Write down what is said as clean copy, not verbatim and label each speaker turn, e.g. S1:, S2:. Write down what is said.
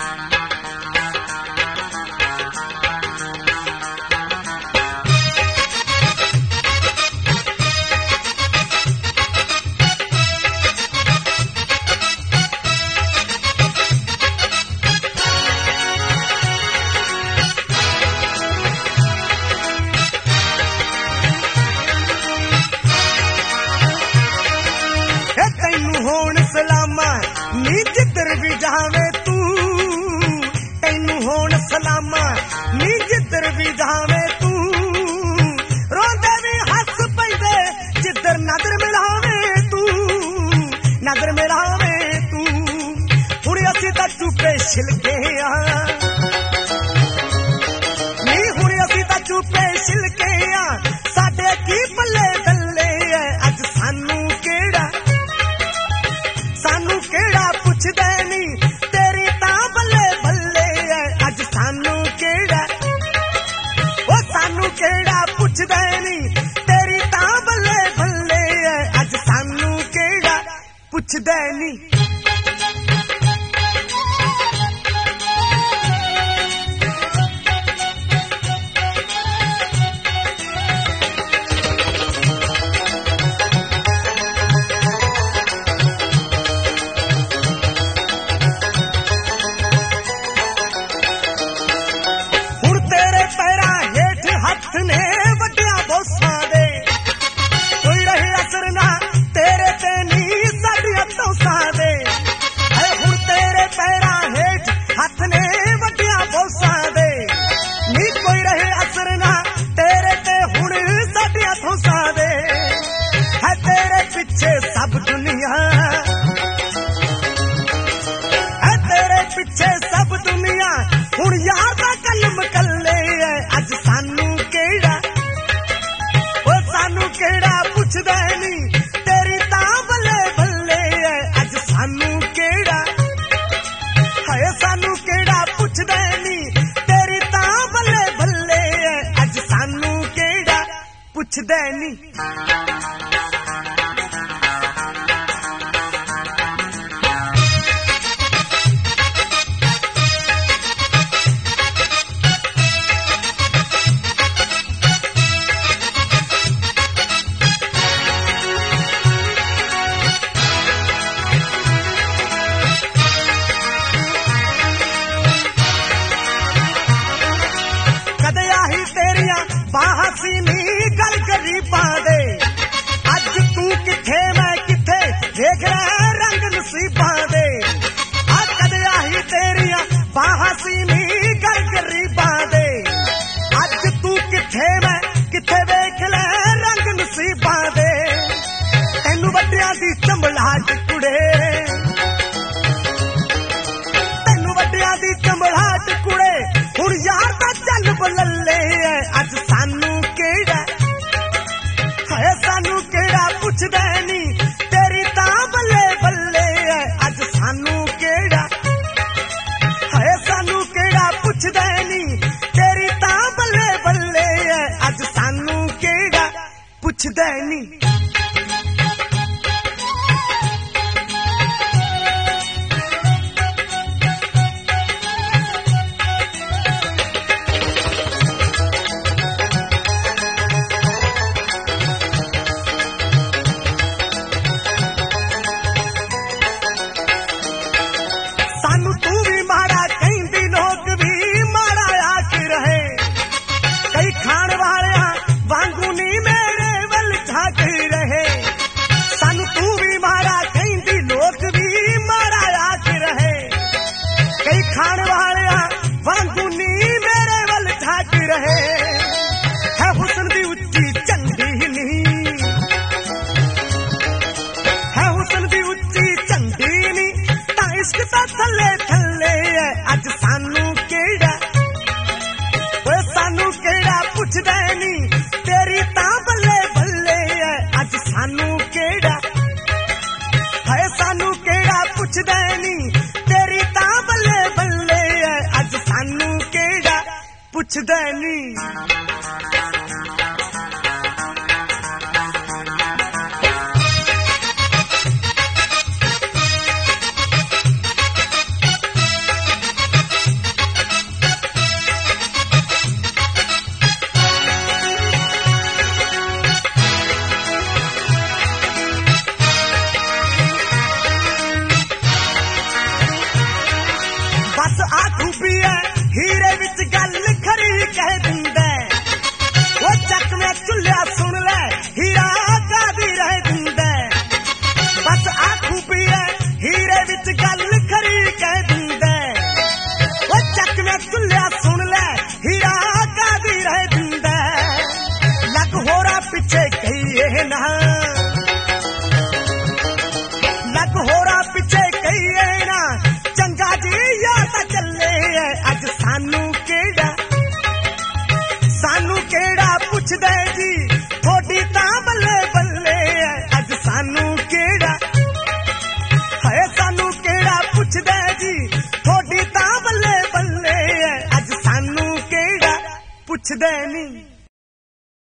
S1: सलामा नी जिधर भी जावे तू, तैनू होण सलामा नी जिधर भी जावे तू, रोंदे भी हस पैंदे जिधर नजर मिलावे तू, नजर मिलावे तू। हुण असीं तां चुपे छिलके आ नी, हुण असीं तां चुपे छिलके आ, साडे की पल्ले डल्ले ऐ अज सानू केड़ा, सानू केड़ा पुछदे नी, तेरी तां बल्ले बल्ले ऐ अज सानू केड़ा, ओ सानू केड़ा पुछदे नी, तेरी तां बल्ले बल्ले ऐ अज सानू केड़ा पुछदे नी। ने वड्डिया बोसां दे कोई रहे असर ना तेरे ते नी साडियां तोसां दे, है हुण तेरे पैरां हेठ हथ ने वड्डिया बोसां दे, नी कोई रहे असर ना तेरे ते हुण साडियां तोसां दे, है तेरे पिछे सब दुनिया, है तेरे पिछे सब दुनिया, हुण यार दा कलम कल्ले ऐ अज सानू केड़ा, ओ सानू केड़ा पुछदे नी, तेरी तां बल्ले बल्ले ऐ अज सानू केड़ा, हाय सानू केड़ा पुछदे नी, तेरी तां बल्ले बल्ले ऐ अज सानू केड़ा पुछदे नी। बाहसी नी गल गरीबां दे, अज तू किथे मैं किथे देख रहा रंग नसीबां दे, कदे आही तेरिया बाहसी नी गल गरीबां दे, अज तू किथे मैं किथे देख ले रंग नसीबां दे, तैनू वड्डियां दी चंबलाहट कुड़े, तैनू वड्डियां दी चंबलाहट कुड़े, हुण यार दा चल बल्ले ऐ अज सानू केड़ा, हाय सानू केड़ा पुछदे नी, तेरी तां बल्ले बल्ले ऐ अज सानू केड़ा, हाय सानू केड़ा पुछदे नी, तेरी तां बल्ले बल्ले ऐ अज सानू केड़ा पुछदे नी। सानू तू भी माड़ा कहंदी लोग भी माड़ा आख रहे, कई खाण वालियां वांगू नी मेरे वल झाक रहे, सानू तू भी माड़ा कहंदी लोग भी माड़ा आख रहे, कई खाण वालियां वांगू नी मेरे वल झाक रहे, है हुस्न दी उच्ची झंडी नी, है हुस्न दी उच्ची झंडी नी, इश्क दा थल्ले थल्ले ऐ अज सानू केड़ा, ओ सानू केड़ा पुछदे नी, तेरी तां बल्ले बल्ले ऐ अज सानू केड़ा, हाय सानू केड़ा पुछदे नी, तेरी तां बल्ले बल्ले ऐ अज सानू केड़ा पुछदे नी। ਪੁੱਛਦੇ ਨਹੀਂ